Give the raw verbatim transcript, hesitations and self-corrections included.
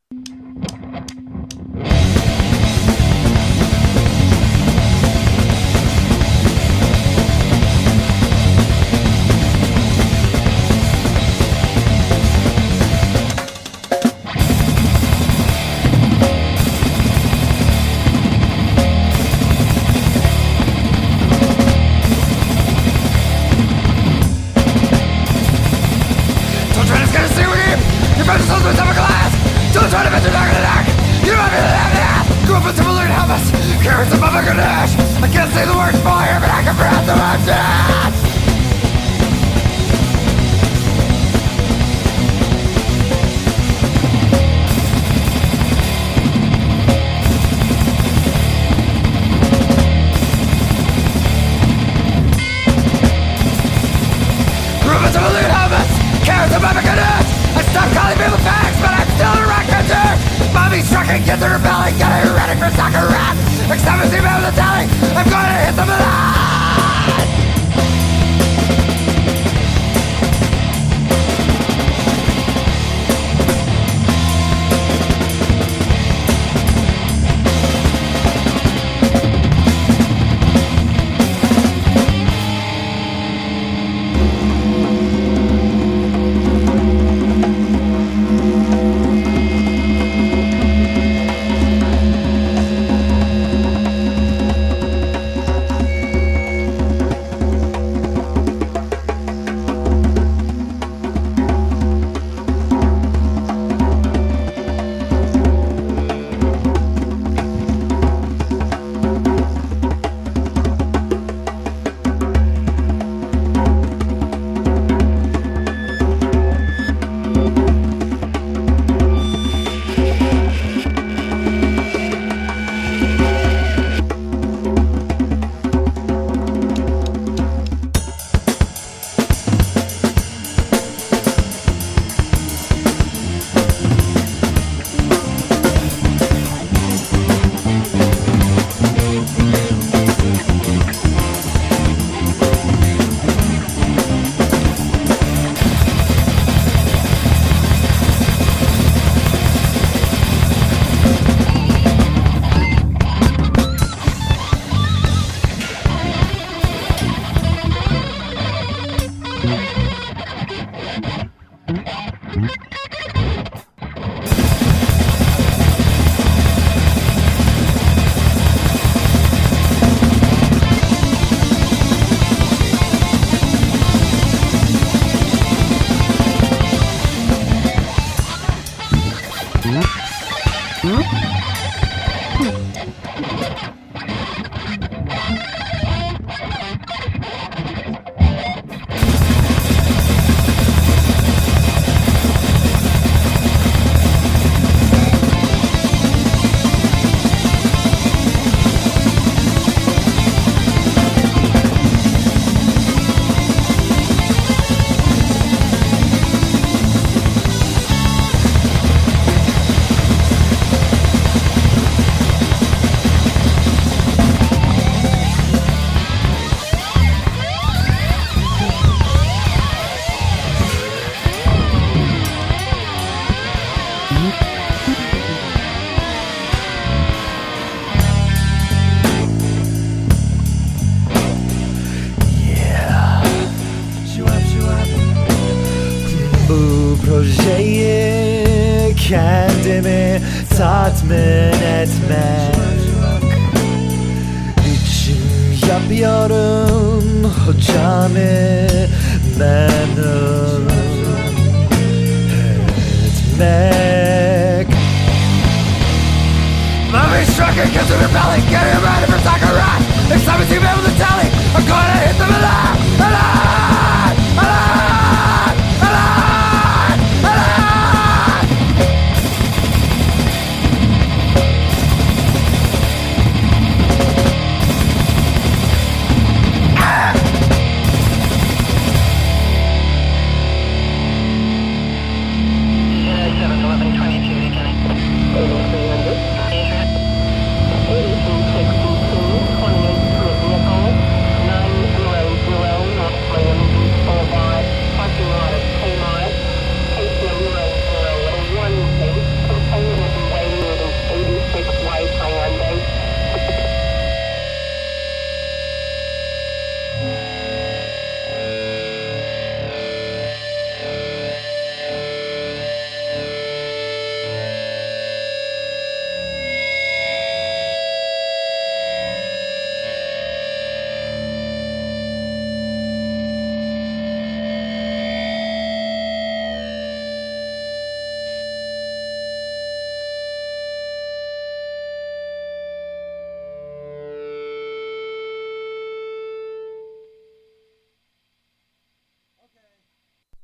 Don't try to bet your dog in the neck. You might be the ass. Go up with some balloon helmets. Carrots above a ganache. I can't say the word fire, but I can breath the word death. Grew up with some balloon helmets. Carrots above a ganache. I stopped calling people fags, but I'm still a record. Mommy's trucking, kids are rebelling, getting ready for soccer rap. Except as email the telly, I'm going to hit them alive. Projeye kendimi tatmin etmek için yapıyorum hocamı memnun etmek. Mommy's trucking, kids are rebelling, getting ready for soccer rap. Except as email the telly, I'm going to hit them alive, alive.